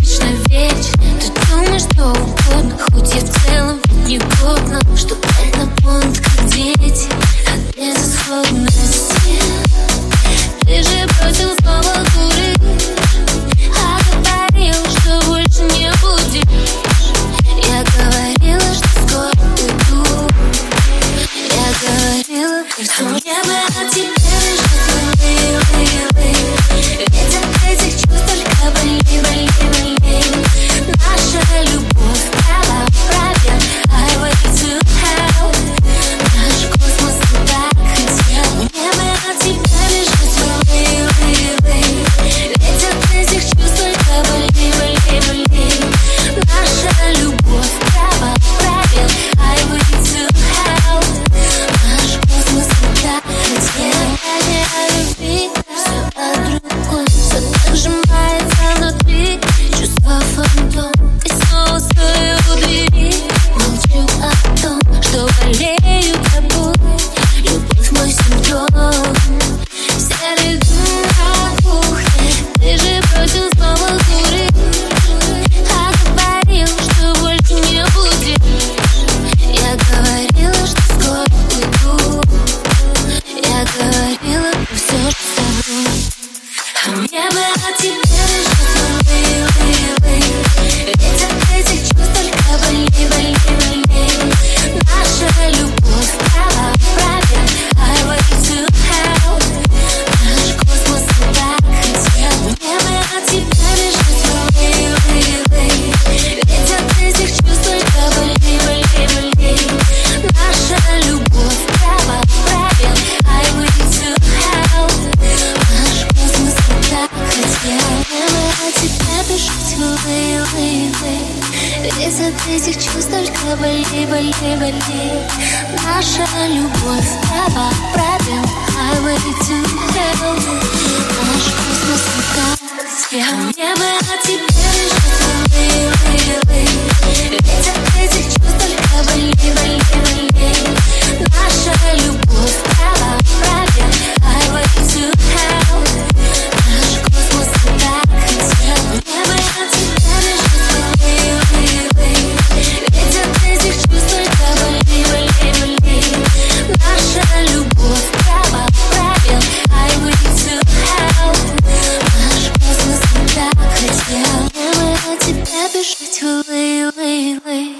вечно вечер. Ты думаешь, что угодно, хоть я в целом негодна, что дать на понт, как дети, от безысходности. Ты же бросил снова курить, а говорил, что больше не будешь. Я говорила, что скоро уйду. Я говорила, что мне бы от тебя лишь ведь от этих чувств только болей. Наша любовь права пробел. I wait to hell. Наш космос туда хотел. Мне бы от тебя лишь ведь от этих чувств только болей. Наша любовь права пробел. I wait to hell. Наш космос туда хотел. Я любви, все от другой. Все так сжимается внутри, чувства фантом. И снова стою у двери, молчу о том, что болею тобой. Любовь мой симптом. Все летим на кухне. Ты же бросил снова курить, а говорил, что больше не будет. Я говорила, что скоро уйду. Я говорила, но все же забыл. А мне бы от тебя лишь ведь от этих чувств только болей. Наша любовь права пробел. I wait to hell. Наш космос туда хотел. Мне бы от тебя лишь ведь от этих чувств только болей. Наша любовь права пробел. I wait to hell. Наш космос туда хотел. Мне бы от тебя бежать ведь от этих чувств только болей. Наша любовь права пробел. I wait to hell. Наш космос туда хотел. Мне бы от тебя ведь от этих чувств только болей. Наша любовь права пробел. I wait to hell. Наш космос туда хотел. Мне бы от тебя ведь от этих чувств только болей. Наша любовь права пробел. I wait to hell. Наш космос туда хотел. Мне бы от тебя бежать